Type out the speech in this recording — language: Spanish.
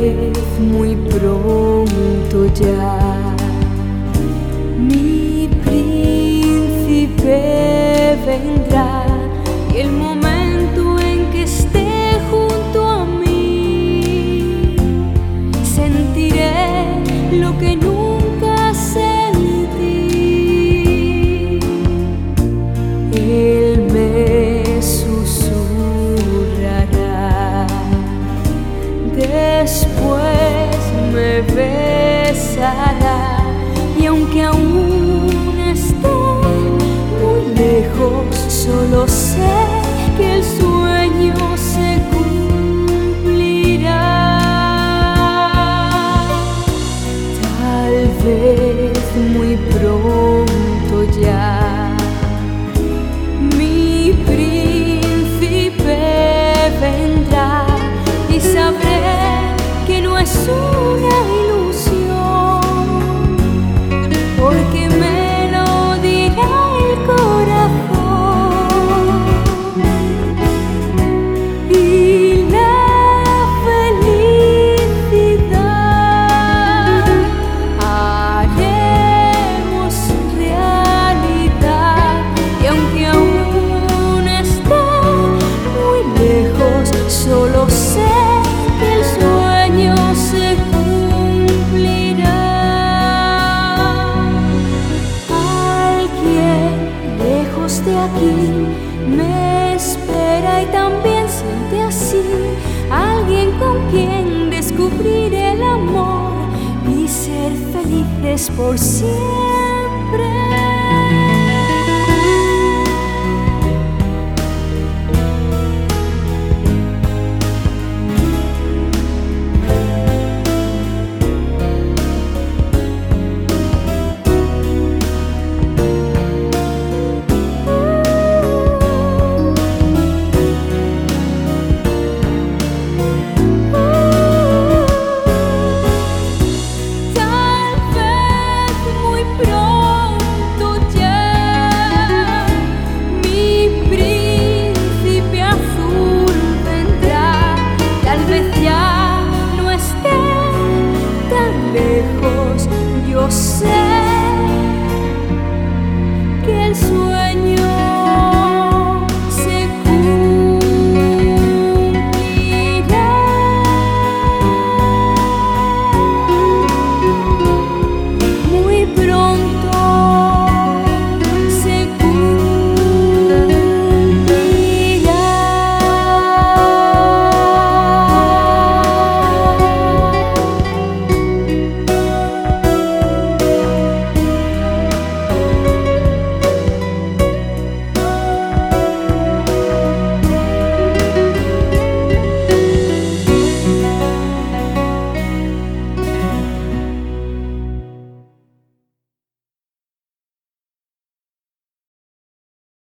vez, muy pronto ya, mi príncipe vendrá, y el momento en que esté junto a mí, sentiré lo que nunca sentí. Él me susurrará, después me besará, y aunque aún esté muy lejos, solo sé que el sueño se cumplirá. Tal vez muy pronto ya, mi príncipe vendrá, y sabré que no es una ilusión, porque me lo dirá el corazón. Y la felicidad haremos realidad, y aunque aún esté muy lejos, solo sé que el sueño se cumplirá. Alguien lejos de aquí me espera y también siente así, alguien con quien descubrir el amor y ser felices por siempre. Yo sé